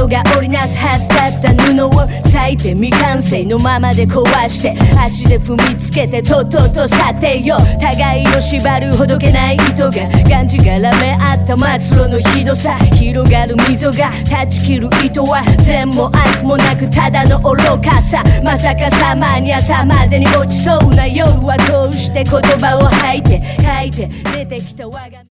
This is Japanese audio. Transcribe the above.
人が織りなすはずだった布を裂いて未完成のままで壊して足で踏みつけてとっとと去ってよ。互いを縛るほどけない糸ががんじがらめあった末路のひどさ、広がる溝が断ち切る糸は善も悪もなくただの愚かさ。まさかさまに朝までに落ちそうな夜はこうして言葉を吐いて書いて出てきた我が